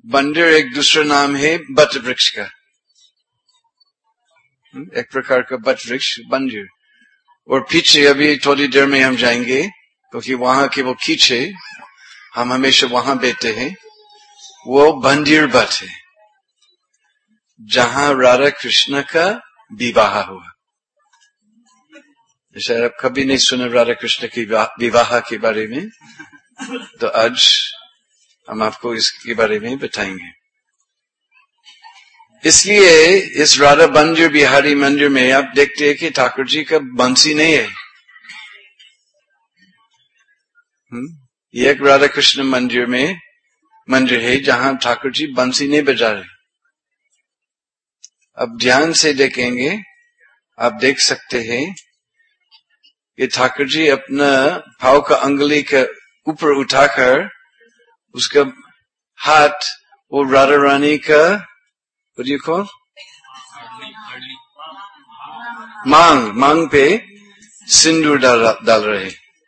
बंजर एक दूसरा नाम है बट वृक्ष का, एक प्रकार का बट वृक्ष बंजर। और पीछे अभी थोड़ी देर में हम जाएंगे, क्योंकि वहां के वो कीचे हम हमेशा वहां बैठते हैं, वो बंजर बट है जहां राधा कृष्ण का विवाह हुआ। जैसे आप कभी नहीं सुने राधा कृष्ण की विवाह के बारे में, तो आज हम आपको इसके बारे में बताएंगे। इसलिए इस राधा बंजर बिहारी मंदिर में आप देखते हैं कि ठाकुर जी का बंसी नहीं है। ये एक राधा कृष्ण मंदिर है जहां ठाकुर जी बंसी नहीं बजा रहे। अब ध्यान से देखेंगे, आप देख सकते हैं कि ठाकुर जी अपना पांव का अंगुली के ऊपर उठाकर उसका हाथ वो राधा रानी का मांग पे सिंदूर डाल रहे।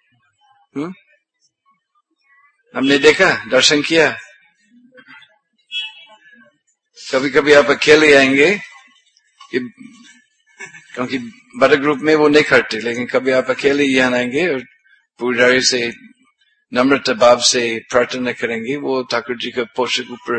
हमने देखा, दर्शन किया। कभी कभी आप अकेले आएंगे, क्योंकि बड़े ग्रुप में वो नहीं करते, लेकिन कभी आप अकेले यहाँ आएंगे और पुजारी से नम्रता भाव से प्रार्थना करेंगे, वो ठाकुर जी का पोषक ऊपर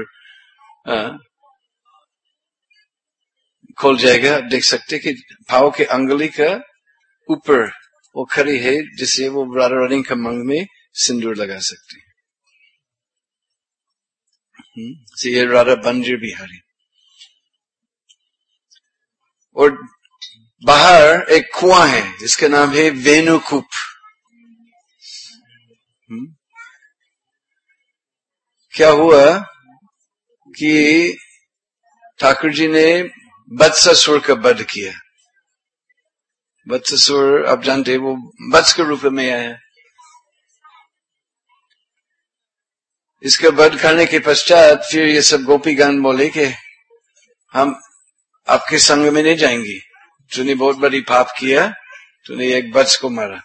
खोल जाएगा। आप देख सकते कि पांव के अंगुली का ऊपर वो खड़ी है, जिससे वो राधा रानी का मांग में सिंदूर लगा सकते। ये राधा बंजर बिहारी। और बाहर एक कुआं है जिसका नाम है वेणुकूप। क्या हुआ कि ठाकुर जी ने वत्सासुर का वध किया। वत्सासुर आप जानते हैं, वो वत्स के रूप में आया। इसका वध करने के पश्चात फिर ये सब गोपीगण बोले कि हम आपके संग में नहीं जाएंगे, तूने बहुत बड़ी पाप किया, तूने एक वत्स को मारा।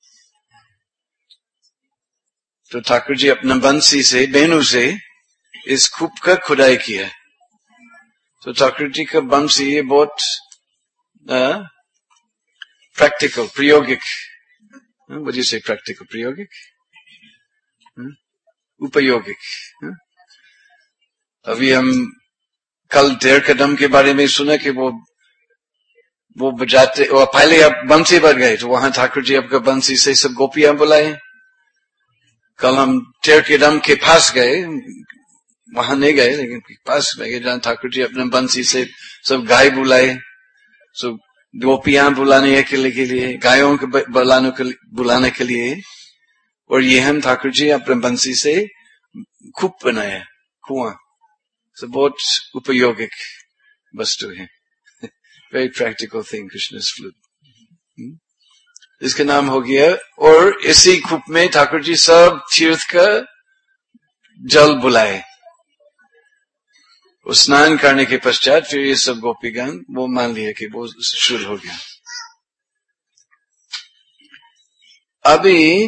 तो ठाकुर जी अपना बंसी से, बेनू से इस कूप का खुदाई किया। तो ठाकुर जी का बंसी ये बहुत प्रैक्टिकल, प्रायोगिक, वजह से प्रैक्टिकल, प्रायोगिक, उपयोगिक। अभी हम कल 1.5 कदम के बारे में सुना कि वो बजाते, और पहले आप बंसी बज गए तो वहां ठाकुर जी आपका बंसी से सब गोपियां बुलाए। कल हम 1.5 कदम के पास गए, वहां नहीं गए लेकिन पास में गए, जहां ठाकुर जी अपने बंसी से सब गाय बुलाए, सब गोपियां बुलाने के लिए, गायों को बुलाने के लिए। और ये हम ठाकुर जी अपने बंसी से कूप बनाया, कुआं। सब बहुत उपयोगिक वस्तु है। Very practical thing, Krishna's flute. इसका नाम हो गया। और इसी कूप में ठाकुर जी सब तीर्थ का जल बुलाए। वो स्नान करने के पश्चात फिर ये सब गोपीगण वो मान लिया कि वो शुद्ध हो गया। अभी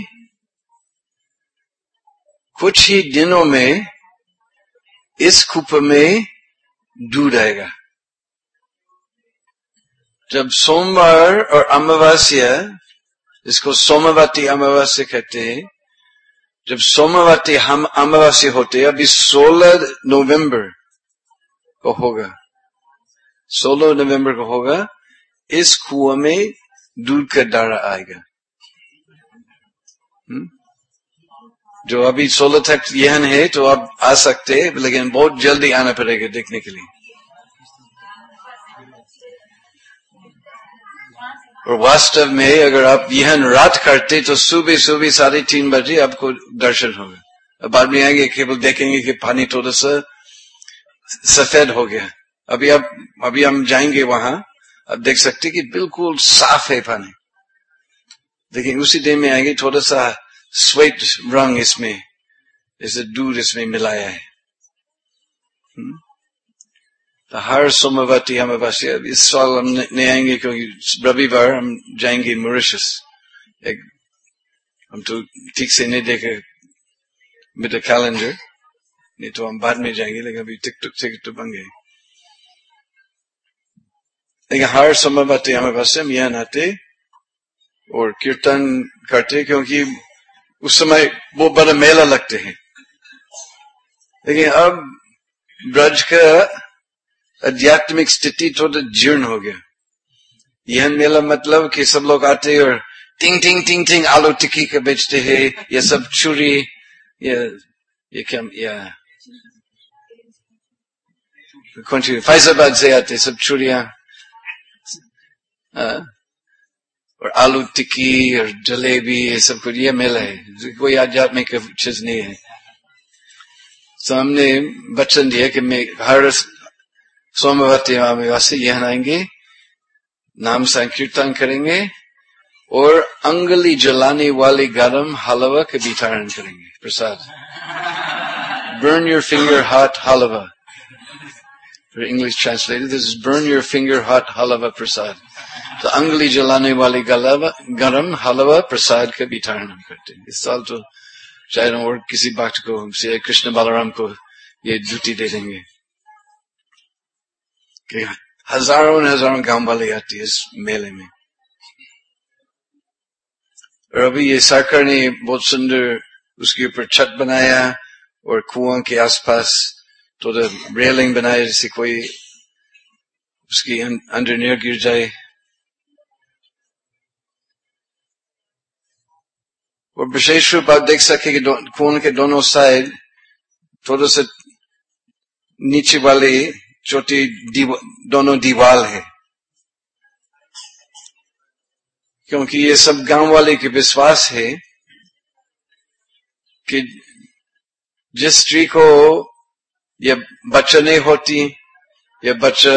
कुछ ही दिनों में इस कूप में दूध आएगा। जब सोमवार और अमावस्या, इसको सोमवती अमावस्या कहते हैं, जब सोमवती हम अमावस्या होते हैं, अभी 16 नवंबर को होगा, 16 नवंबर को होगा, इस कुआं में दूध का धारा आएगा। जो अभी 16 तक यह है तो आप आ सकते हैं, लेकिन बहुत जल्दी आना पड़ेगा देखने के लिए। और वास्तव में अगर आप यह रात करते तो सुबह 3:30 बजे आपको दर्शन होगा। अब बाद में आएंगे, केवल देखेंगे कि पानी थोड़ा सा सफेद हो गया। अभी हम जाएंगे वहां, आप देख सकते कि बिल्कुल साफ है पानी, लेकिन उसी दिन में आएंगे थोड़ा सा श्वेत रंग इसमें, जैसे दूध इसमें मिलाया है। तो हर सोमवती अमावस्या, इस साल हम नहीं आएंगे क्योंकि रविवार हम जाएंगे मॉरिशस। हम तो ठीक से नहीं देखे विद द कैलेंडर, नहीं तो हम बाद में जाएंगे, लेकिन अभी टिकट तो बन गए। लेकिन हर सोमवार हमारे पास हम यहाँ आते और कीर्तन करते, क्योंकि उस समय वो बड़ा मेला लगते हैं। लेकिन अब ब्रज का आध्यात्मिक स्थिति थोड़ा जीर्ण हो गया। यह मेला मतलब कि सब लोग आते और टिंग टिंग टिंग टिंग आलू टिक्की के बेचते हैं, ये सब चूड़ी, ये क्या, कौन सी फैजाबाद से आते सब चूड़ियां और आलू टिक्की और जलेबी, ये सब कुछ, ये मेला है, कोई आध्यात्मिक चीज नहीं है। तो हमने वचन दिया कि मैं हर सोमवार से यहाँ आएंगे, नाम संकीर्तन करेंगे और अंगुली जलाने वाले गरम हलवा का वितरण करेंगे, प्रसाद। Burn your finger hot halava. For English translated, this is burn your finger hot halava prasad. तो अंगुली जलाने वाले गरम हलवा प्रसाद का वितरण हम करते हैं। इस साल तो शायद और किसी भक्त को, श्री कृष्ण बलराम को ये ड्यूटी दे देंगे कि हजारों गांव वाले आती है इस मेले में। और अभी ये सरकार ने बहुत सुंदर उसके ऊपर छत बनाया और कुआं के आसपास तो रेलिंग बनाए, जैसे कोई उसके अंदर न गिर जाए। और विशेष रूप आप देख सके कि कुआं के दोनों साइड थोड़ा सा नीचे वाले छोटी दोनों दीवार है, क्योंकि ये सब गांव वाले के विश्वास है कि जिस स्त्री को ये बच्चा नहीं होती, ये बच्चा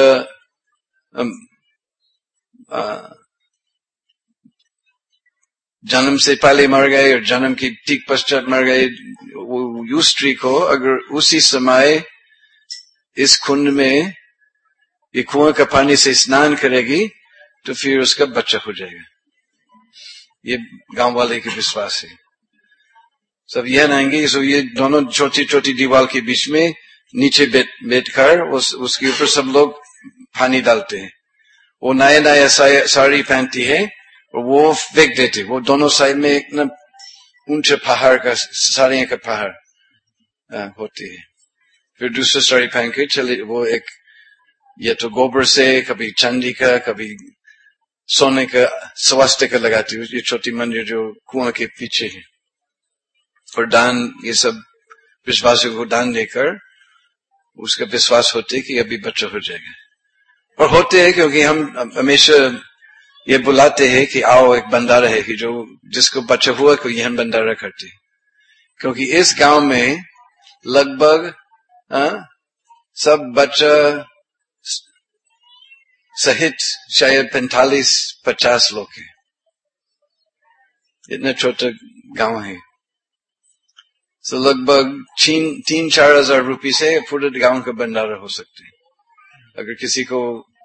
जन्म से पहले मर गए और जन्म की ठीक पश्चात मर गए, वो स्त्री को अगर उसी समय इस कुंड में ये कुआं का पानी से स्नान करेगी तो फिर उसका बच्चा हो जाएगा। ये गांव वाले के विश्वास है। सब यह आएंगे, सो ये दोनों छोटी छोटी दीवार के बीच में नीचे बैठकर उसके ऊपर सब लोग पानी डालते हैं। वो नया साड़ी पहनती है और वो फेंक देते। वो दोनों साइड में एक न ऊंचे पहाड़ का, साड़ियों का पहाड़ होती है। फिर दूसरा साड़ी पहन के चले, वो एक ये तो गोबर से, कभी चांदी का, कभी सोने का स्वास्तिका लगाती है। ये छोटी मंदिर जो कुआं के पीछे है। और दान, ये सब विश्वासियों को दान देकर उसका विश्वास होते कि अभी बच्चा हो जाएगा। और होते हैं, क्योंकि हम हमेशा ये बुलाते हैं कि आओ एक भंडारा है कि जो जिसको बच्चा हुआ को यह भंडारा करते। क्योंकि इस गांव में लगभग सब बच्चा सहित शायद 45-50 लोग हैं। इतना छोटा गांव है। तो लगभग 3-4 हजार रुपये से पूरे गांव का भंडारा हो सकते हैं। अगर किसी को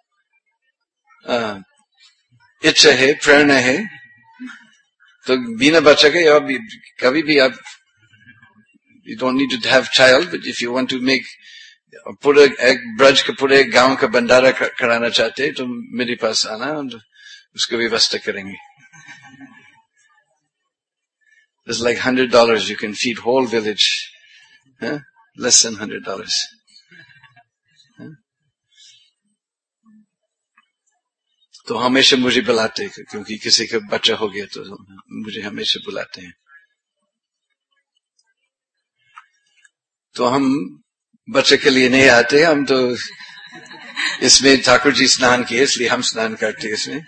इच्छा है, प्रेरणा है, तो बिना बच्चे के या कभी भी आप, you don't need to have child, but if you want to make पूरे एक ब्रज के पूरे गांव का भंडारा कराना चाहते हैं तो मेरे पास आना, उसकी व्यवस्था करेंगे। It's like $100. You can feed whole village. Huh? Less than $100. Huh? तो हमेशा मुझे बुलाते हैं, क्योंकि किसी का बच्चा हो गया तो मुझे हमेशा बुलाते हैं। तो हम बच्चे के लिए नहीं आते, हम तो इसमें ठाकुर जी स्नान किए इसलिए हम स्नान करते हैं इसमें।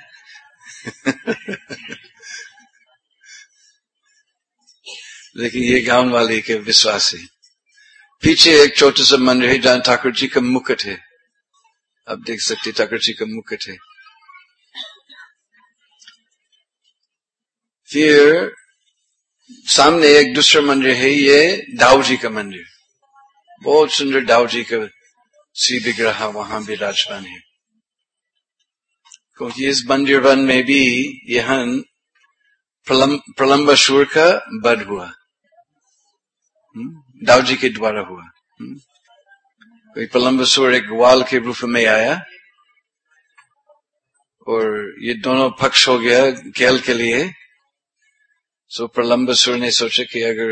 लेकिन ये गांव वाले के विश्वास है। पीछे एक छोटा सा मंदिर है जहां ठाकुर जी का मुकुट है, आप देख सकते ठाकुर जी का मुकुट है। फिर सामने एक दूसरा मंदिर है, ये दाऊ जी का मंदिर। बहुत सुंदर दाऊ जी का श्री विग्रह वहां विराजमान है। क्योंकि इस मंदिर वन में भी यहाँ प्रलंबासुर का वध हुआ, दाऊ जी के द्वारा हुआ। कोई प्रलंबसूर एक ग्वाल के रूप में आया और ये दोनों पक्ष हो गया खेल के लिए। सो प्रलंबसूर ने सोचा कि अगर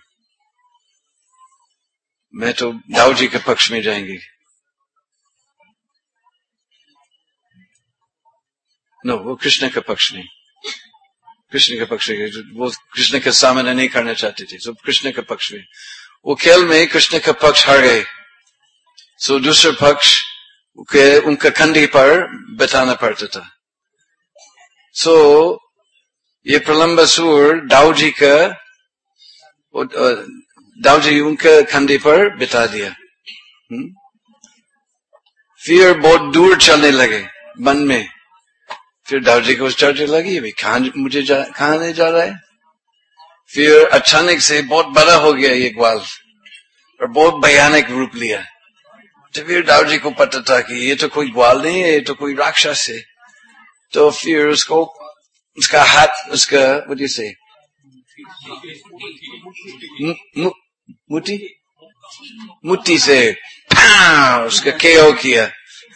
मैं तो दाऊ जी के पक्ष में जाएंगे। नो, वो कृष्ण का पक्ष नहीं, कृष्ण के पक्ष में, वो कृष्ण के सामने नहीं करना चाहते थे, सो कृष्ण के पक्ष में। वो खेल में कृष्ण का पक्ष हार गए, सो दूसरे पक्ष उनका कंधे पर बिठाना पड़ता था। सो ये प्रलंबसूर दाऊ जी उनके कंधे पर बिठा दिया। फिर बहुत दूर चलने लगे वन में। फिर दाऊ जी को चढ़ने लगी, अभी कहां नहीं जा रहा है। फिर अचानक से बहुत बड़ा हो गया ये ग्वाल और बहुत भयानक रूप लिया। तो फिर दाऊ जी को पता था कि ये तो कोई ग्वाल नहीं है, ये तो कोई राक्षस है। तो फिर उसका हाथ, उसका what से मुट्ठी से उसका केओ किया।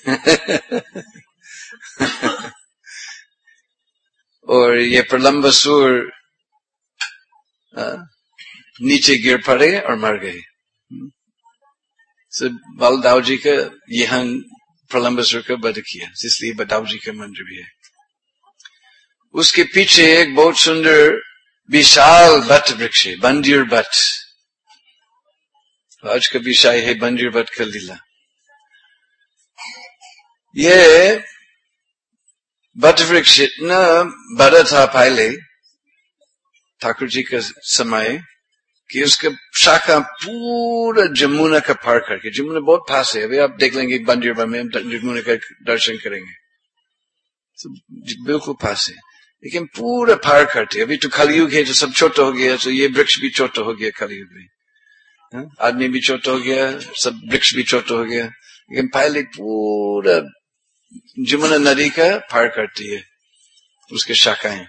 और ये प्रलंबसूर नीचे गिर पड़े और मर गए। बल दाऊ जी का यहाँ प्रलंबसूर का वध किया, इसलिए दाऊ जी का मंदिर भी है। उसके पीछे एक बहुत सुंदर विशाल बट वृक्ष है, बंदिर बट। आज का विषय है बंदिर बट का लीला। ये बट वृक्ष इतना बड़ा था पहले ठाकुर जी के समय कि उसका शाखा पूरा जमुना का पार करके, जमुना बहुत पास है, अभी आप देख लेंगे बंदिर बट में जमुना का दर्शन करेंगे, तो बिल्कुल पास है। लेकिन पूरा पार करते, अभी तो कलयुग है तो सब छोटा हो गया, तो ये वृक्ष भी छोटा हो गया कलयुग में। आदमी भी छोटा हो गया, सब वृक्ष भी छोटा हो गया। लेकिन पहले पूरा जमुना नदी का पार करती है उसके शाखाएं।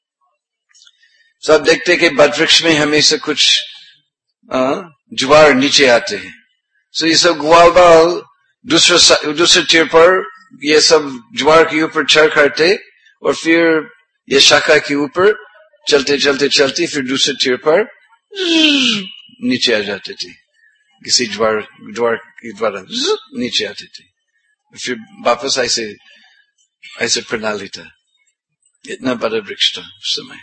सब देखते कि बट वृक्ष में हमेशा कुछ ज्वार नीचे आते हैं। सो ये सब ग्वाल बाल दूसरे तीर पर ये सब ज्वार के ऊपर चढ़ करते और फिर ये शाखा के ऊपर चलते चलते चलते फिर दूसरे तीर पर नीचे आ जाते थे, किसी ज्वार के द्वारा नीचे आते थे, फिर वापस ऐसे प्रणाली था। इतना बड़ा वृक्ष था उस समय।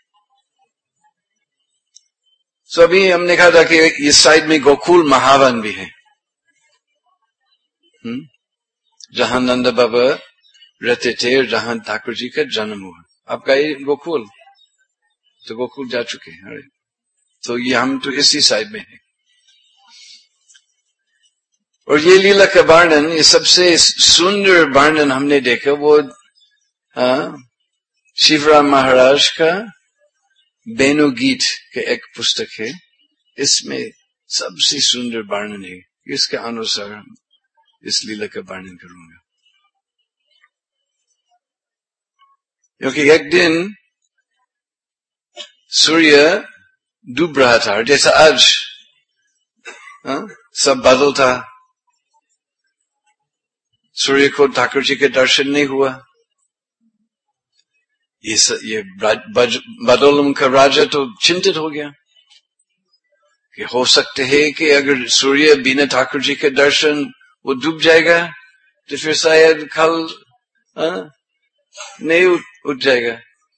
सो अभी हमने कहा था कि इस साइड में गोकुल महावन भी है, जहां नंद बाबा रहते थे और जहां ठाकुर जी का जन्म हुआ। आपका ये गोकुल, तो गोकुल जा चुके हैं। तो ये हम तो इसी साइड में है। और ये लीला का वर्णन, ये सबसे सुंदर वर्णन हमने देखा वो शिवराम महाराज का बेनु गीत के एक पुस्तक है। इसमें सबसे सुंदर वर्णन है। इसके अनुसार हम इस लीला का वर्णन करूंगा। क्योंकि एक दिन सूर्य डूब रहा था, जैसा आज सब बादल था, सूर्य को ठाकुर जी के दर्शन नहीं हुआ। ये बादलों का राजा तो चिंतित हो गया कि हो सकते है कि अगर सूर्य बिना ठाकुर जी के दर्शन वो डूब जाएगा तो फिर शायद कल नहीं उठ जाएगा।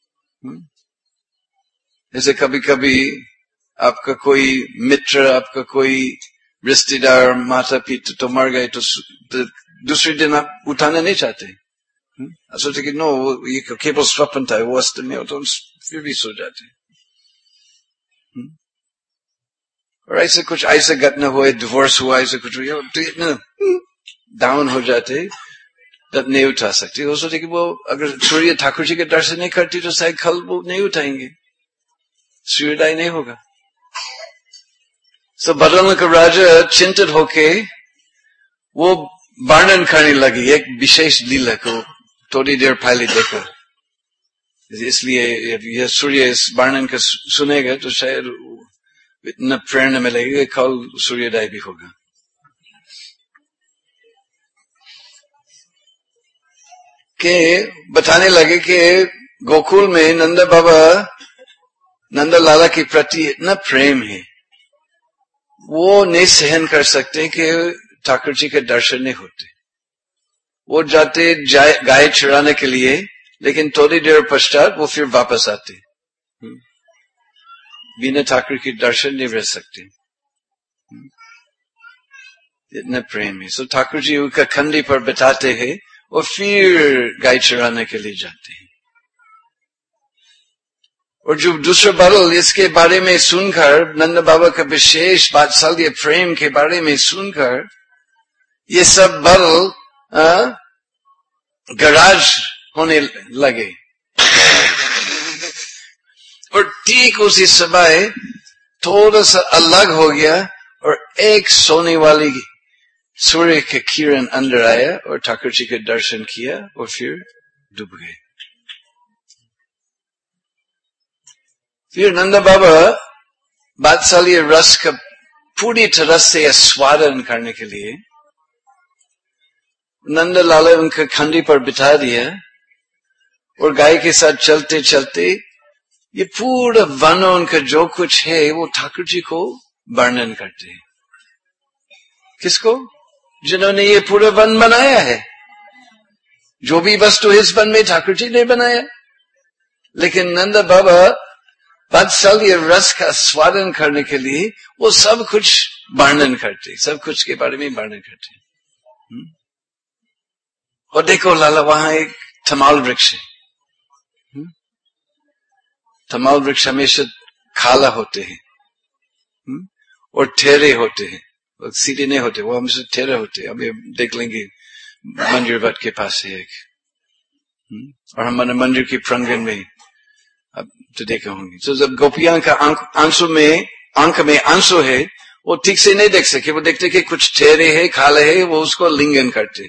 जैसे कभी कभी आपका कोई मित्र, आपका कोई रिश्तेदार, माता पिता तो मर गए, तो दूसरे दिन आप उठाना नहीं चाहते, सोचते कि नो ये केवल स्वप्न था, वो वास्तव में हो, तो फिर भी सो जाते। और ऐसे घटना हुआ, डिवोर्स हुआ, ऐसे कुछ हुआ तो इतना डाउन हो जाते तब नहीं उठा सकते। वो सोचे कि वो अगर सूर्य ठाकुर जी के दर्शन नहीं करती तो शायद कल वो नहीं उठाएंगे, सूर्योदय नहीं होगा। सब बदलने का राजा चिंतित होके वो वर्णन करने लगी एक विशेष लीला को, थोड़ी देर पहले देखा। इसलिए यह सूर्य इस वर्णन का सुनेगा तो शायद इतना प्रेरणा मिलेगी, कल सूर्योदय भी होगा। के बताने लगे कि गोकुल में नंद बाबा नंद लाला के प्रति इतना प्रेम है, वो नहीं सहन कर सकते कि ठाकुर जी के दर्शन नहीं होते। वो जाते गाय चराने के लिए, लेकिन थोड़ी देर पश्चात वो फिर वापस आते, बिना ठाकुर के दर्शन नहीं रह सकते, इतना प्रेम है। सो ठाकुर जी उनका खंडी पर बिताते हैं और फिर गाय चराने के लिए जाते हैं। और जो दूसरा बदल इसके बारे में सुनकर, नंद बाबा का विशेष वात्सल्य प्रेम के बारे में सुनकर, ये सब बदल गराज होने लगे। और ठीक उसी समय थोड़ा सा अलग हो गया और एक सोने वाली सूर्य के किरण अंदर आया और ठाकुर जी के दर्शन किया और फिर डूब गए। फिर नंद बाबा वात्सल्य रस का पूरी तरह से आस्वादन करने के लिए नंद लाला उनके खंडी पर बिठा दिया और गाय के साथ चलते चलते ये पूरा वन उनका जो कुछ है वो ठाकुर जी को वर्णन करते हैं। किसको? जिन्होंने ये पूरा वन बनाया है। जो भी वस्तु इस वन में ठाकुर जी ने बनाया, लेकिन नंद बाबा वात्सल्य रस का स्वादन करने के लिए वो सब कुछ वर्णन करते, सब कुछ के बारे में वर्णन करते। और देखो लाला, वहां एक तमाल वृक्ष है। तमाल वृक्ष हमेशा खाला होते हैं और ठहरे होते हैं, सीधे नहीं होते, वो हमेशा ठहरे होते हैं। अभी देख लेंगे मंदिर वट के पास है एक, और हमारे मंदिर के प्रांगण में अब तो देखे होंगे। तो जब गोपियां का आंख में आंसू है, वो ठीक से नहीं देख सके, वो देखते कि कुछ ठहरे है, खाले है, वो उसको लिंगन करते।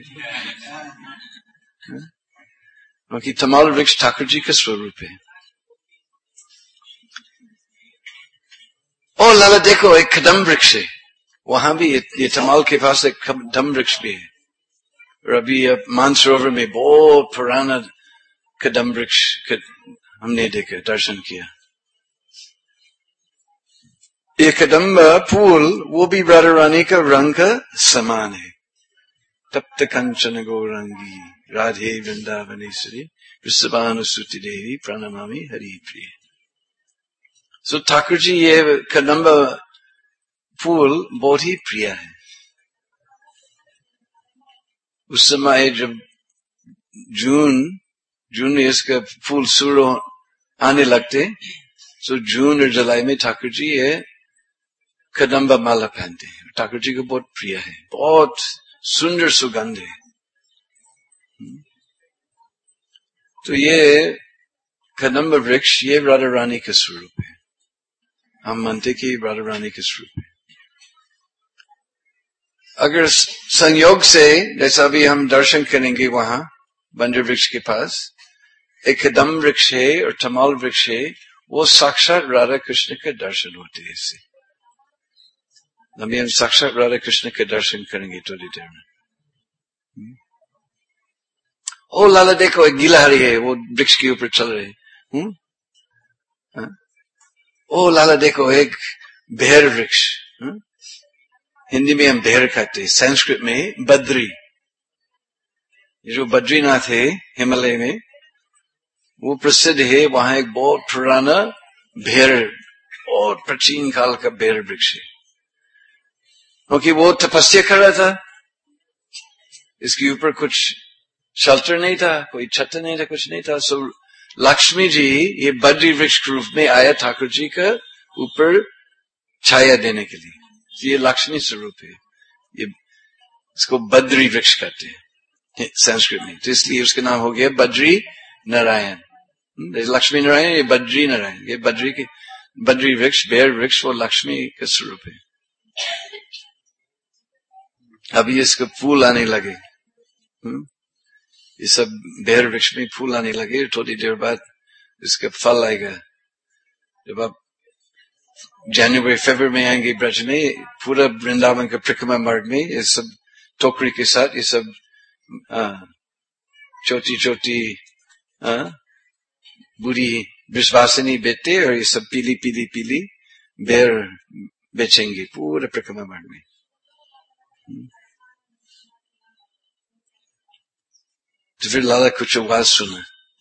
क्योंकि तमाल वृक्ष ठाकुर जी का स्वरूप है। और लाला देखो, एक कदम वृक्ष है, वहां भी ये तमाल के पास एक कदम वृक्ष भी है। और अभी मानसरोवर में बहुत पुराना कदम वृक्ष हमने देखा, दर्शन किया। ये कदम फूल वो भी राधा रानी का रंग का समान है। तप्त कंचन गौरंगी राधे वृंदावनेश्वरी वृषभानुसुति देवी प्रणमामि हरि प्रिय। सो ठाकुर जी ये कदम्ब फूल बहुत ही प्रिय है। उस समय जब जून में इसका फूल शुरू आने लगते, तो जून और जुलाई में ठाकुर जी ये कदम्ब माला पहनते हैं। ठाकुर जी को बहुत प्रिय है, बहुत सुंदर सुगंध है। तो ये कदम्ब वृक्ष ये राधा रानी का स्वरूप है। हम मानते कि राधा रानी का स्वरूप है। अगर संयोग से, जैसा भी हम दर्शन करेंगे वहां बंजर वृक्ष के पास एक कदम्ब वृक्ष है और तमाल वृक्ष है, वो साक्षात राधा कृष्ण के दर्शन होते हैं। इससे अभी हम साक्षात राधा कृष्ण के दर्शन करेंगे थोड़ी देर में। ओ लाला देखो, एक गिलहरी है, वो वृक्ष के ऊपर चल रहे हैं। ओ लाला देखो, एक भेड़ वृक्ष, हिंदी में हम भेड़ कहते हैं, संस्कृत में बद्री। जो बद्रीनाथ है हिमालय में, वो प्रसिद्ध है। वहां एक बहुत पुराना भेड़, बहुत प्राचीन काल का भेड़ वृक्ष है, क्योंकि वो तपस्या कर रहा था। इसके ऊपर कुछ शेल्टर नहीं था, कोई छत नहीं था, कुछ नहीं था। सो लक्ष्मी जी ये बद्री वृक्ष के रूप में आया ठाकुर जी का ऊपर छाया देने के लिए। ये लक्ष्मी स्वरूप है। ये इसको बद्री वृक्ष कहते हैं संस्कृत में, तो इसलिए उसका नाम हो गया बद्री नारायण। लक्ष्मी नारायण, ये बद्री नारायण। ये बद्री वृक्ष, बेर वृक्ष, वो लक्ष्मी का स्वरूप है। अभी इसके फूल आने लगे, ये सब बेर वृक्ष में फूल आने लगे। थोड़ी देर बाद इसका फल आएगा। जब आप जनवरी फरवरी में आएंगे ब्रज में, पूरा वृंदावन का परिक्रमा मार्ग में ये सब टोकरी के साथ ये सब छोटी छोटी बुरी विश्वासिनी बेटे और ये सब पीली पीली पीली बेर बेचेंगे पूरे परिक्रमा में। तो फिर लाला कुछ आवाज सुना,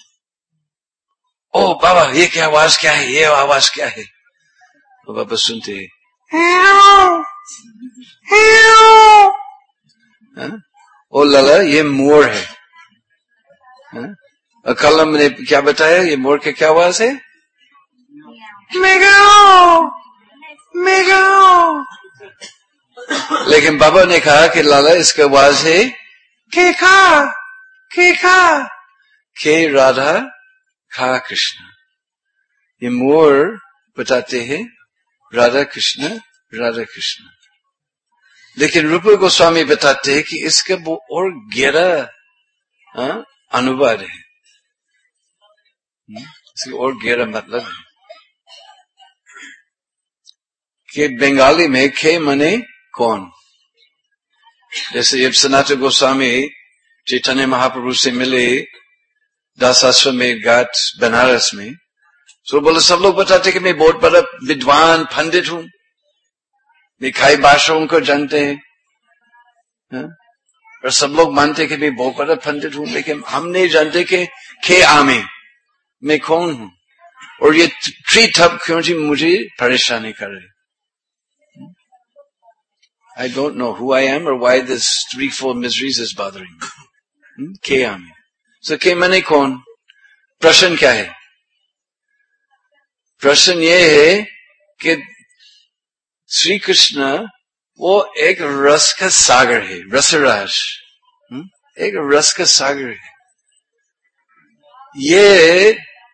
ओ बाबा ये क्या आवाज क्या है, ये आवाज क्या है? तो बाबा सुनते ओ लाला ये मोर है। और कल हमने क्या बताया, ये मोर के क्या आवाज है? मेगाओ मेगाओ। लेकिन बाबा ने कहा कि लाला इसका आवाज है केखा केखा, के राधा खा कृष्ण। ये मोर बताते हैं राधा कृष्ण राधा कृष्ण। लेकिन रूप गोस्वामी बताते हैं कि इसका वो और गहरा अनुवाद है, इसका और गहरा मतलब है कि बंगाली में खे मने कौन। जैसे जब सनातन गोस्वामी चैतन्य महाप्रभु से मिले दासाश्रम में घाट बनारस में, तो बोले सब लोग बताते कि मैं बहुत बड़ा विद्वान पंडित हूं, मैं कई भाषाओं को जानते हैं, और सब लोग मानते कि मैं बहुत बड़ा पंडित हूं, लेकिन हम नहीं जानते कि खे आमे मैं कौन हूं, और ये थ्री थप क्यों जी मुझे परेशानी कर रहे। I don't know who I am or why this 3-4 miseries is bothering me. के आमे, so के मने कौन? प्रश्न क्या है? प्रश्न ये है कि श्री कृष्ण वो एक रस का सागर है, रसराज, एक रस का सागर है। ये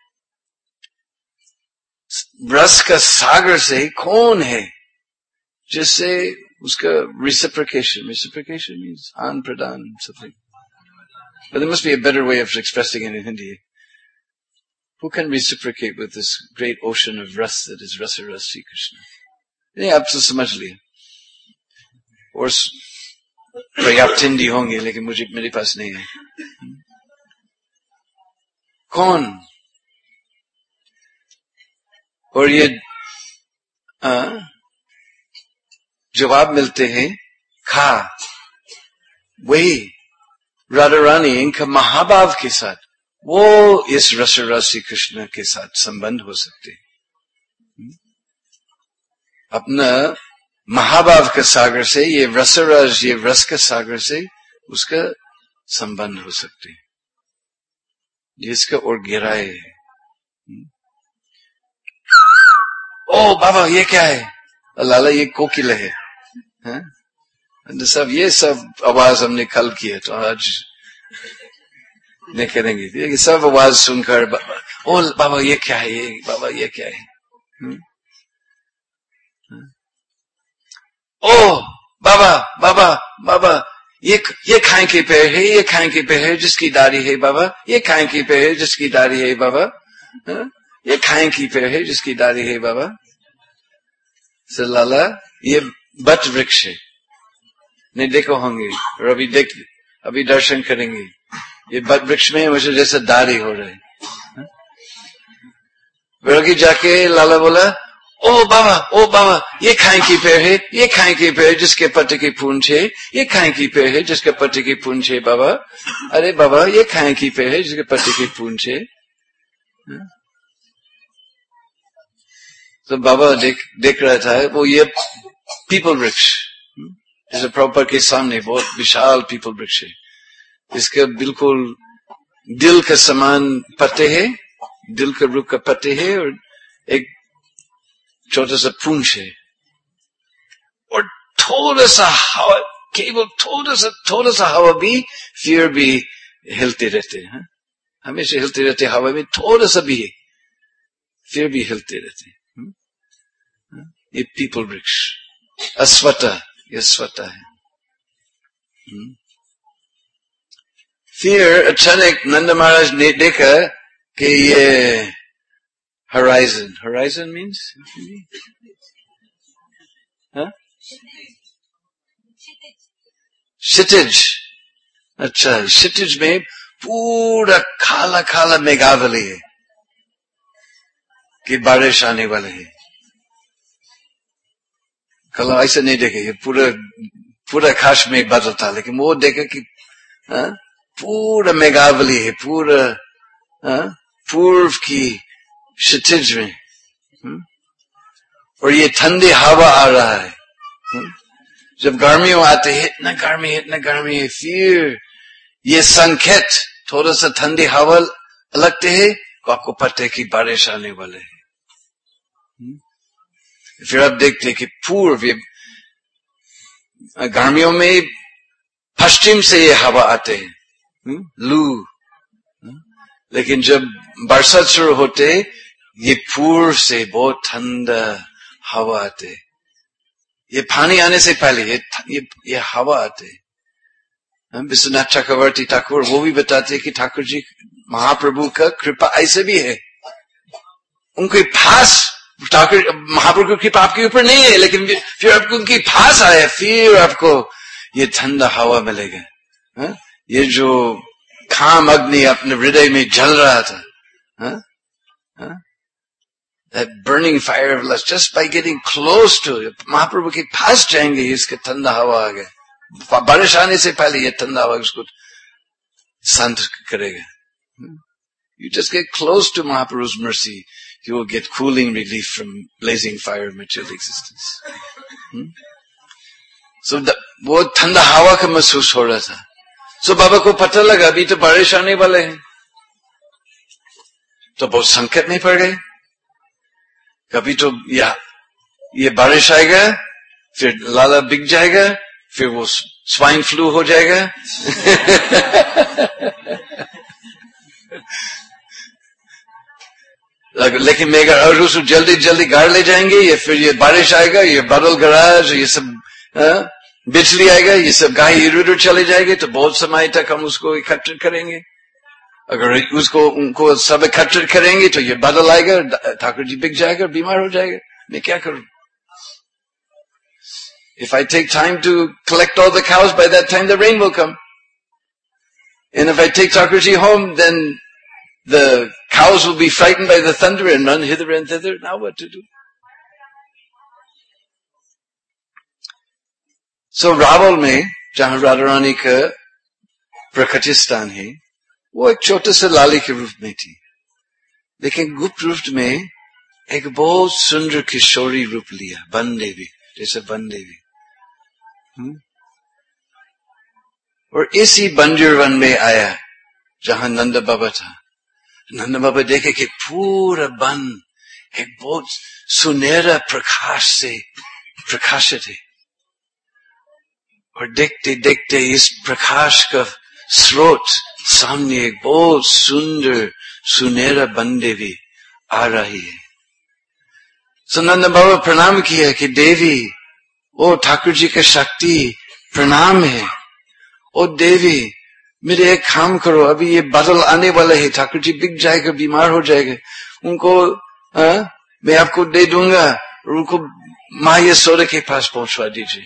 रस का सागर से कौन है जिससे उसका reciprocation means आन प्रदान something, but there must be a better way of expressing it in Hindi. Who can reciprocate with this great ocean of ras that is Rasa Ras Sri Krishna? नहीं, आप तो समझ लिए और पर्याप्त हिंदी होंगे, लेकिन मुझे मेरे पास नहीं है। कौन? और ये जवाब मिलते हैं खा, वही राधा रानी इनका महाभाव के साथ वो इस रसरस श्री कृष्ण के साथ संबंध हो सकते, अपना महाभाव के सागर से, ये रसरस ये रस के सागर से उसका संबंध हो सकते, जिसका और गहराई है। ओ बाबा ये क्या है? लाला ये कोकिल है, सब ये सब आवाज हमने कल की है, तो आज नहीं करेंगे। ये सब आवाज सुनकर ओ बाबा ये क्या है, ये बाबा ये क्या है? ओ बाबा बाबा बाबा ये खाए के पेड़ है, ये खाए के पेड़ है जिसकी दाढ़ी है बाबा, ये खाए की पेड़ है जिसकी दाढ़ी है बाबा, ये खाए की पेड़ है जिसकी दाढ़ी है बाबा। लाला ये बट वृक्ष है, नहीं देखो होंगे, और अभी दर्शन करेंगे। ये बट वृक्ष में मुझे जैसे दाढ़ी हो रहे। फिर जाके लाला बोला ओ बाबा ये खाए की पेड़ है, ये खाए की पेड़ जिसके पत्ते की पूंछ है, ये खाए की पेड़ है जिसके पत्ते की पूंछ है बाबा। अरे बाबा ये खाए की पेड़ है जिसके पत्ते की पूंछ है। तो बाबा देख रहा था वो ये पीपल वृक्ष, जैसे प्रॉपर के सामने बहुत विशाल पीपल वृक्ष है, इसके बिल्कुल दिल के समान पत्ते है, दिल के रूप का पत्ते है, और एक छोटा सा पूंछ है, और थोड़ा सा हवा, केवल थोड़ा सा हवा भी फिर भी हिलते रहते हैं, हमेशा हिलते रहते, हवा में थोड़ा सा भी है फिर भी हिलते रहते। ये पीपल वृक्ष अश्वत्थ, ये अश्वत्थ है। फिर अचानक नंद महाराज ने देखा कि ये horizon means क्षितिज। अच्छा, क्षितिज में पूरा काला काला मेघावली है कि बारिश आने वाले है। कल ऐसे नहीं देखे, ये पूरा आकाश में बादल था, लेकिन वो देखे कि पूरा मेघावली है, पूरा पूर्व की क्षितिज में, और ये ठंडी हवा आ रहा है। जब गर्मियों आते हैं इतना गर्मी है, फिर ये संकेत थोड़ा सा ठंडी हवा लगते है तो आपको पता है कि बारिश आने वाले है। फिर आप देखते कि पूर्व गर्मियों में पश्चिम से ये हवा आते हैं, लू, लेकिन जब बरसात शुरू होते ये पूर्व से बहुत ठंडा हवा आते। ये पानी आने से पहले ये हवा आते। विश्वनाथ चक्रवर्ती ठाकुर वो भी बताते कि ठाकुर जी महाप्रभु का कृपा ऐसे भी है, उनके पास ठाकुर महाप्रभु की कृपा आपके ऊपर नहीं है, लेकिन फिर आपको उनके पास आए, फिर आपको ये ठंडा हवा मिलेगा। ये जो काम अग्नि अपने हृदय में जल रहा था, that burning fire of lust, just by getting close to it, महाप्रभु के पास जाएंगे इसके ठंडा हवा आ गया। बारिश आने से पहले ये ठंडा हवा उसको शांत करेगा। You just get close to Mahaprabhu's mercy, you will get cooling relief from blazing fire material existence. So वो ठंडा हवा का महसूस हो रहा था। So बाबा को पता लगा अभी तो बारिश आने वाले हैं, तो बहुत संकट में पड़ गए। कभी तो ये बारिश आएगा, फिर लाला बिक जाएगा, फिर वो स्वाइन फ्लू हो जाएगा। लेकिन मेगा और उसको जल्दी जल्दी घर ले जाएंगे, ये फिर ये बारिश आएगा, ये बादल गराज, ये सब बिजली आएगा, ये सब गाय इधर उधर चले जाएंगे, तो बहुत समय तक हम उसको इकट्ठित करेंगे। अगर उनको सब इकट्ठित करेंगे तो ये बादल आएगा, ठाकुर जी बिक जाएगा, बीमार हो जाएगा। मैं क्या करूं? If I take time to collect all the cows, by that time the rain will come. And if I take Thakurji home, then the cows will be frightened by the thunder and run hither and thither. Now what to do? So Rawal में जहां राधा रानी का प्रकृति स्थान है, वो एक छोटे से लाली के रूप में थी, लेकिन गुप्त रूप में एक बहुत सुंदर किशोरी रूप लिया, बन देवी, जैसे बन देवी। और इसी बंजर वन में आया जहां नंद बाबा था। नंद बाबा देखे कि पूरा वन एक बहुत सुनहरा प्रकाश से प्रकाशित है, और देखते देखते इस प्रकाश का स्रोत सामने एक बहुत सुंदर सुनहरा बन देवी आ रही है। तो नंद बाबा प्रणाम किया कि देवी, ओ ठाकुर जी का शक्ति प्रणाम है। ओ देवी, मेरे एक काम करो, अभी ये बादल आने वाला है, ठाकुर जी बिक जाएगा, बीमार हो जाएगा, उनको मैं आपको दे दूंगा, और उनको माँ यशोदा के पास पहुंचवा दीजिए।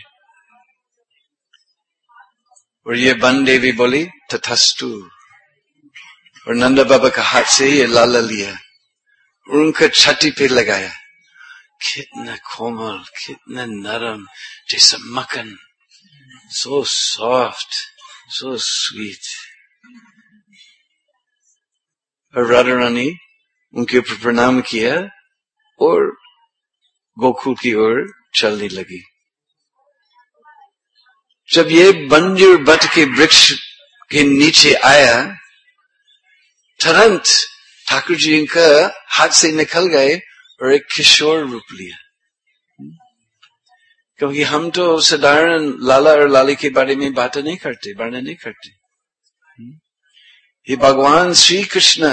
और ये बन देवी बोली तथास्तु, और नंद बाबा का हाथ से ये लाला लिया और उनका छाती पे लगाया। कितना कोमल, कितना नरम, जैसा मक्खन, so soft, so sweet। और राधा रानी उनके ऊपर प्रणाम किया और गोकुल की ओर चलने लगी। जब ये बंजर बट के वृक्ष के नीचे आया, तुरंत ठाकुर जी का हाथ से निकल गए और एक किशोर रूप लिया। क्योंकि हम तो साधारण लाला और लाली के बारे में बातें नहीं करते, वर्णन नहीं करते। ये भगवान श्री कृष्ण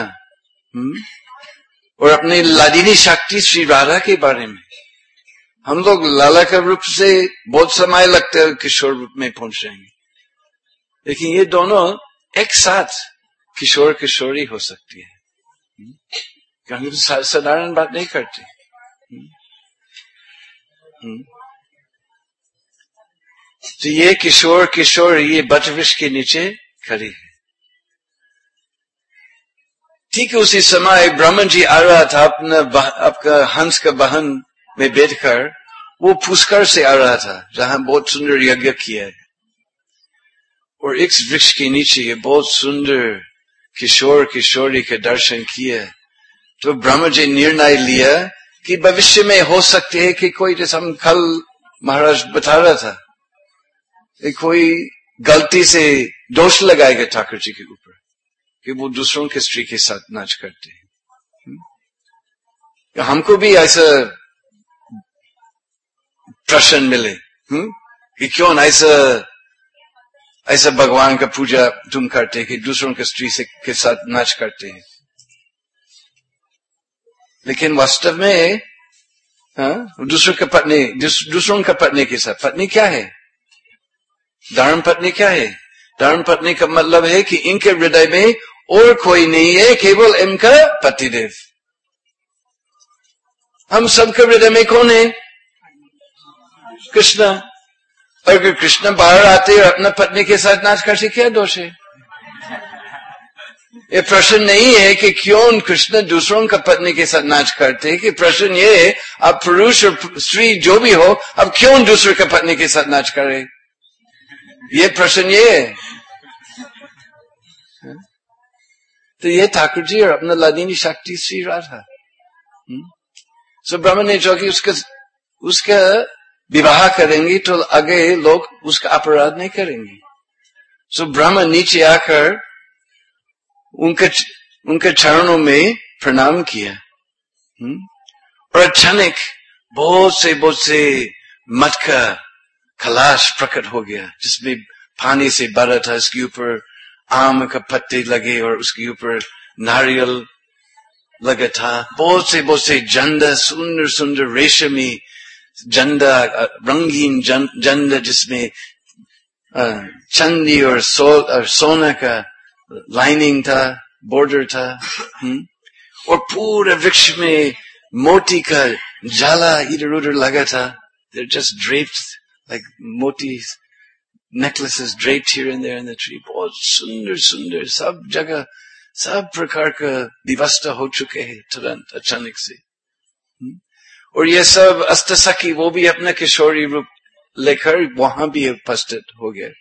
और अपने लादिनी शक्ति श्री राधा के बारे में हम लोग लाला का रूप से बहुत समय लगता है किशोर रूप में पहुंच जाएंगे, लेकिन ये दोनों एक साथ किशोर किशोरी हो सकती है, क्योंकि साधारण बात नहीं करते। तो ये किशोर किशोर ये बट वृक्ष के नीचे खड़ी है। ठीक उसी समय ब्रह्मा जी आ रहा था आपका हंस का वाहन में बैठकर, वो पुष्कर से आ रहा था जहां बहुत सुंदर यज्ञ किया है। और एक वृक्ष के नीचे बहुत सुंदर किशोर किशोरी के दर्शन किए। तो ब्रह्मा जी निर्णय लिया कि भविष्य में हो सकते है कि कोई, जैसे हम कल महाराज बता रहा था, कोई गलती से दोष लगाएगा ठाकुर जी के ऊपर कि वो दूसरों के स्त्री के साथ नाच करते हैं। हमको भी ऐसा प्रश्न मिले कि क्यों ऐसा भगवान का पूजा तुम करते हैं कि दूसरों के स्त्री से के साथ नाच करते हैं। लेकिन वास्तव में दूसरों का पत्नी के साथ, पत्नी क्या है? धर्म पत्नी क्या है? धर्म पत्नी का मतलब है कि इनके हृदय में और कोई नहीं है, केवल इनका पतिदेव। हम सबके हृदय में कौन है? कृष्ण। अगर कृष्ण बाहर आते और अपना पत्नी के साथ नाच करते, क्या दोष है? ये प्रश्न नहीं है कि क्यों कृष्ण दूसरों का पत्नी के साथ नाच करते, कि प्रश्न ये है आप पुरुष और स्त्री जो भी हो, अब क्यों दूसरे का पत्नी के साथ नाच करे? ये प्रश्न ये है। तो ये ठाकुर जी और अपना लादिनी शक्ति श्री राधा। सो ब्राह्मण ने जो कि उसका विवाह करेंगे तो आगे लोग उसका अपराध नहीं करेंगे। सो ब्राह्मण नीचे आकर उनके चरणों में प्रणाम किया। और अचानक बहुत से मत का खलाश प्रकट हो गया, जिसमें पानी से भरा था। इसके ऊपर आम का पत्ते लगे और उसके ऊपर नारियल लगा था। बहुत से जंदा, सुंदर सुंदर रेशमी जंदा, रंगीन जंदा, जिसमें चांदी और सोना का लाइनिंग था, बॉर्डर था। और पूरे वृक्ष में मोती का जाला इधर उधर लगा था। They're just draped like मोती necklaces draped here and there in the tree. बहुत सुंदर सुंदर, सब जगह सब प्रकार का व्यवस्था हो चुके हैं तुरंत अचानक से। और ये सब अष्टसखी वो भी अपना किशोरी रूप लेकर वहां भी उपस्थित हो गए।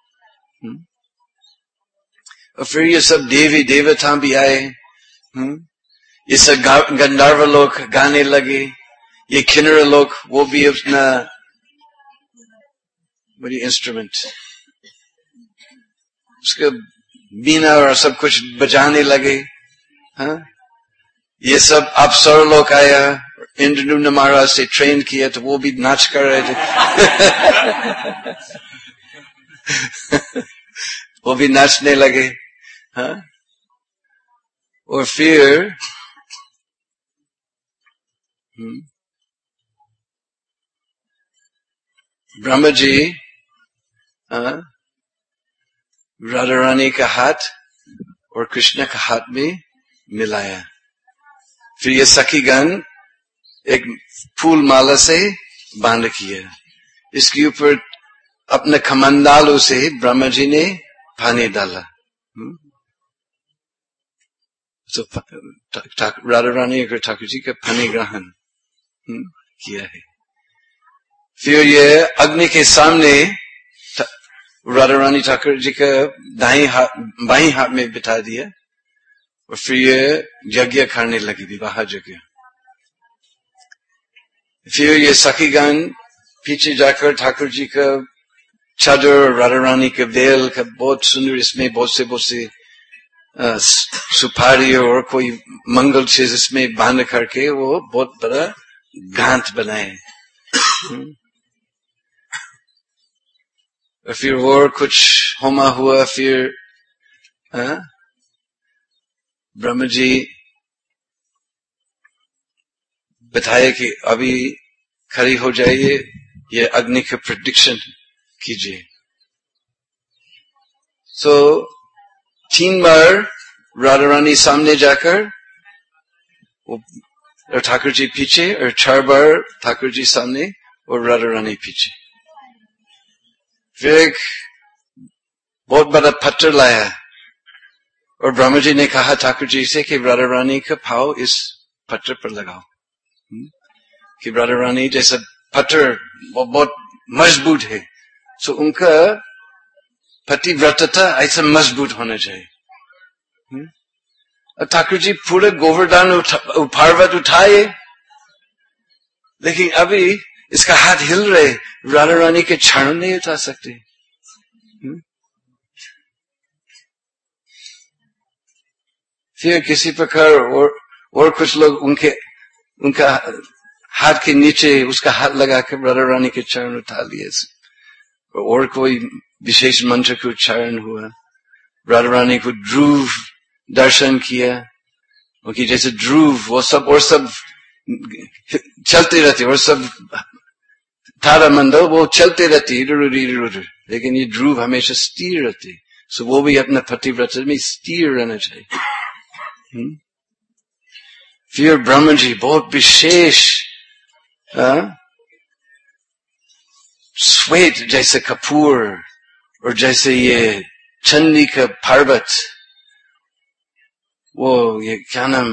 और फिर ये सब देवी देवता भी आए। ये सब गंधर्व लोग गाने लगे। ये किन्नर लोग वो भी अपना बड़ी इंस्ट्रूमेंट, उसके बीना और सब कुछ बजाने लगे। ये सब अप्सर लोग आया, इंद्रदुम्न महाराज से ट्रेन किया तो वो भी नाच कर रहे थे। वो भी नाचने लगे। और फिर ब्रह्मा जी राधा रानी का हाथ और कृष्ण का हाथ में मिलाया। फिर ये सखीगण एक फूल माला से बांध किया। इसके ऊपर अपने कमंडालों से ब्रह्मा जी ने पानी डाला। तो राधा रानी और ठाकुर जी का पानी ग्रहण किया है। फिर ये अग्नि के सामने राधा रानी ठाकुर जी का बाईं हाथ में बिठा दिया। और फिर ये यज्ञ करने लगी, विवाह यज्ञ। फिर ये सखीगण पीछे जाकर ठाकुर जी का चादर, राधा रानी के वेल का बहुत सुंदर, इसमें बहुत से सुपारी और कोई मंगल चीज इसमें बांध करके वो बहुत बड़ा गांठ बनाए। और फिर और कुछ होमा हुआ। फिर ब्रह्मा जी बताए कि अभी खड़ी हो जाइए, ये अग्नि का प्रेडिक्शन कीजिए। तो 3 बार राधा रानी सामने जाकर, और ठाकुर जी पीछे, और 4 बार ठाकुर जी सामने और राधा रानी पीछे। फिर एक बहुत बड़ा पत्थर लाया और ब्रह्मा जी ने कहा ठाकुर जी से कि राधा रानी का पाव इस पत्थर पर लगाओ, कि राधा रानी जैसा पत्थर वो बहुत मजबूत है, सो उनका पतिव्रतता ऐसा मजबूत होना चाहिए। और ठाकुर जी पूरे गोवर्धन पर्वत उठाए, लेकिन अभी इसका हाथ हिल रहे, राधा रानी के चरण नहीं उठा सकते। फिर किसी प्रकार और कुछ लोग उनका हाथ के नीचे उसका हाथ लगा के राधा रानी के चरण उठा लिए, और कोई विशेष मंत्र के उच्चारण हुआ, राधा रानी को ध्रुव दर्शन किया, क्योंकि जैसे ध्रुव वो सब और सब चलते रहते, और सब तारामंडल वो चलते रहते इधर उधर, लेकिन ये ध्रुव हमेशा स्थिर रहते, सो वो भी अपना पतिव्रत में स्थिर रहना चाहिए। फिर ब्रह्मा जी बहुत विशेष श्वेत जैसे कपूर और जैसे ये चंदी का पर्वत, वो ये क्या नाम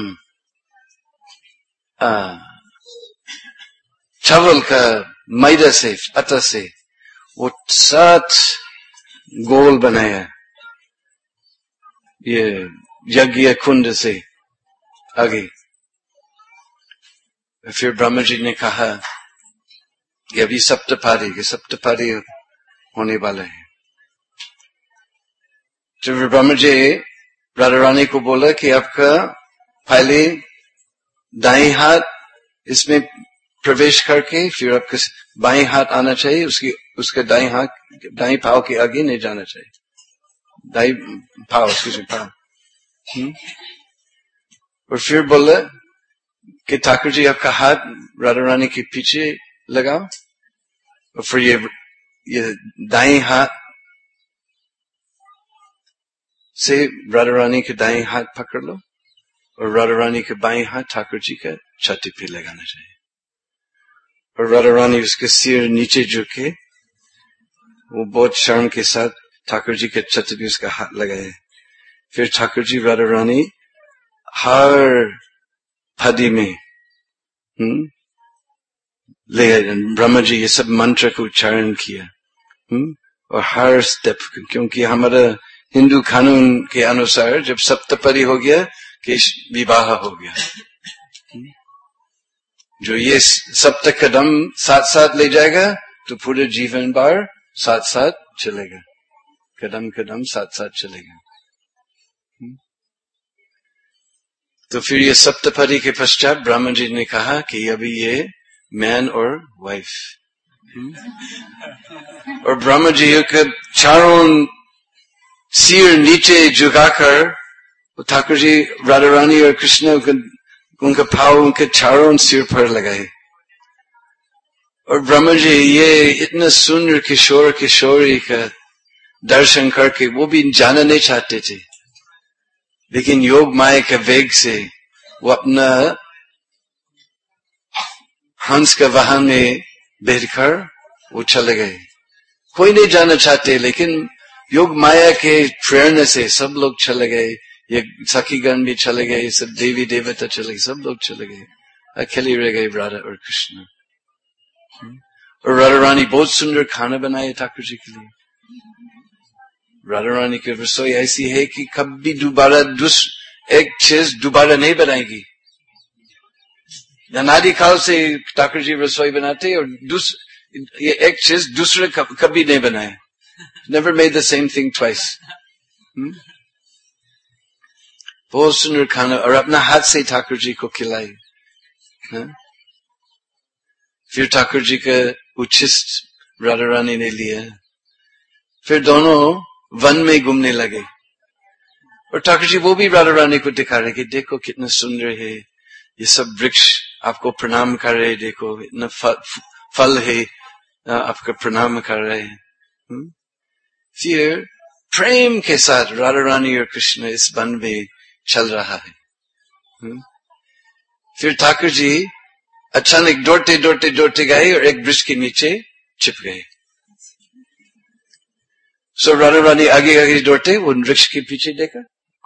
चावल का मैदा से आटा से वो 7 गोल बनाया, ये यज्ञ कुंड से आगे। फिर ब्रह्मा जी ने कहा कि अभी सप्तपादी होने वाला है। तो ब्रह्मा जी राधा रानी को बोला कि आपका पहले दाएं हाथ इसमें प्रवेश करके फिर आपका बाएं हाथ आना चाहिए, उसके दाएं पाव के आगे नहीं जाना चाहिए, दाएं पाव और फिर बोला कि ठाकुर जी आपका हाथ राधा रानी के पीछे लगाओ, और फिर ये दाएं हाथ से राधा रानी के दाएं हाथ पकड़ लो, और राधा रानी के बाएं हाथ ठाकुर जी का छाती पे लगाना चाहिए, और राधा रानी उसके सिर नीचे झुके, वो बहुत शर्म के साथ ठाकुर जी के छाती पे उसका हाथ लगाए। फिर ठाकुर जी राधा रानी हर फदी में ले ब्रह्मा जी ये सब मंत्र को उच्चारण किया, और हर स्टेप, क्योंकि हमारा हिंदू कानून के अनुसार जब सप्तपदी हो गया कि विवाह हो गया, जो ये सप्त कदम साथ साथ ले जाएगा तो पूरे जीवन भर साथ साथ चलेगा, कदम कदम साथ साथ चलेगा। तो फिर ये सप्तपदी के पश्चात ब्रह्मा जी ने कहा कि अभी ये मैन और वाइफ, और ब्रह्मा जी के चारों सिर नीचे झुकाकर ठाकुर जी राधा रानी और कृष्ण उनका पाव उनके चारों सिर पर लगाए, और ब्रह्मा जी ये इतना सुंदर किशोर किशोरी का दर्शन करके वो भी जाना नहीं चाहते थे, लेकिन योग माया के वेग से वो अपना हंस का वाहन में बैठकर वो चले गए। कोई नहीं जाना चाहते, लेकिन योग माया के प्रेरणा से सब लोग चले गए, ये सखीगण भी चले गए, सब देवी देवता चले गए, सब लोग चले गए, अकेले रह गए राधा और कृष्ण। और राधा रानी बहुत सुंदर खाना बनाए ठाकुर जी के लिए। राधा रानी की रसोई ऐसी है कि कभी दोबारा एक चीज दोबारा नहीं बनाएगी। अनादि काल से ठाकुर जी रसोई बनाते, और ये एक चीज दूसरे कभी नहीं बनाए, never made the same thing twice। बहुत सुंदर खाना, और अपना हाथ से ठाकुर जी को खिलाई। फिर ठाकुर जी का उच्छिष्ट राधा रानी ने लिया, फिर दोनों वन में घूमने लगे, और ठाकुर जी वो भी राधा रानी को दिखा रहे कि देखो कितना सुंदर है, ये सब वृक्ष आपको प्रणाम कर रहे, देखो इतना फल है, आपका प्रणाम कर रहे हैं। फिर प्रेम के साथ राधा रानी और कृष्ण इस वन में चल रहा है। फिर ठाकुर जी अचानक दौड़ते दौड़ते दौड़ते गए और एक वृक्ष के नीचे छिप गए। सो राधा रानी आगे आगे दौड़ते वो वृक्ष के पीछे देखा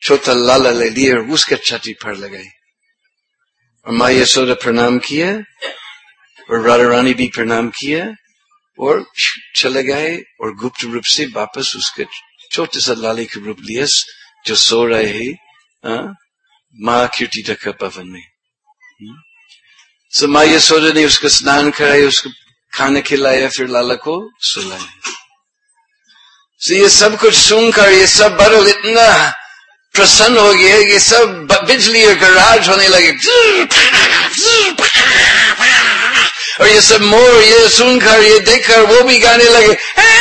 छोटा लाला ले लिए और उसके छाती पर लगाई और माँ यशोदा प्रणाम किया और राधा रानी भी प्रणाम किया और चले गए और गुप्त रूप से वापस उसके छोटे सा लाले के रूप लिया जो सो रहे हैं माँ कीर्तिदा का भवन में। माँ यशोदा ने उसका स्नान कराया, उसको खाना खिलाया, फिर लाला को सुलाया। ये सब कुछ सुनकर ये सब बड़े इतना प्रसन्न हो गया, ये सब बिजली और गराज होने लगे और ये सब मोर ये सुनकर ये देखकर वो भी गाने लगे।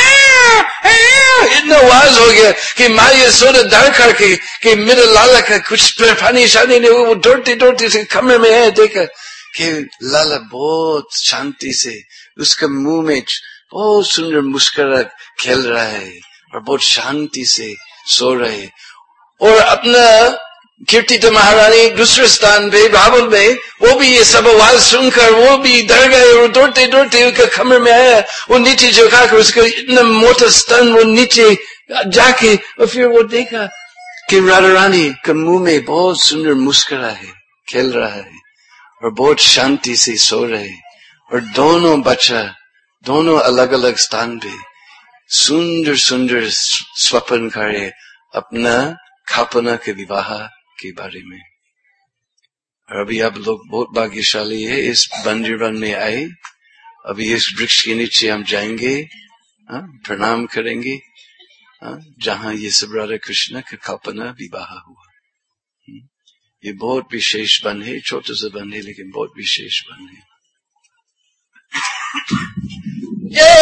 इतना आवाज हो गया कि माँ यशोदा डर करके कि मेरे लाला का कुछ परेशानी नहीं, वो दौड़ते दौड़ते से कमरे में है, देखा कि लाला बहुत शांति से उसका मुंह में बहुत सुंदर मुस्कुरा खेल रहा है और बहुत शांति से सो रहे। और अपना कीर्तिदा महारानी दूसरे स्थान पे बाबुल में वो भी ये सब आवाज सुनकर वो भी डर गए और दौड़ते दौड़ते उसके कमरे में आया। वो नीचे झुका कर उसका इतना मोटा स्तन वो नीचे जाके और फिर वो देखा कि राधा रानी के मुंह में बहुत सुंदर मुस्कुरा है, खेल रहा है और बहुत शांति से सो रहे। और दोनों बच्चा दोनों अलग अलग स्थान पे सुंदर सुंदर स्वप्न करे अपना कल्पना के विवाह के बारे में। और अभी आप लोग बहुत भाग्यशाली है, इस बंदीवन में आए, अभी इस वृक्ष के नीचे हम जाएंगे, प्रणाम करेंगे, जहां ये सब राधा कृष्ण का कल्पना विवाह हुआ। ये बहुत विशेष वन है, छोटा सा वन है लेकिन बहुत विशेष वन है। जय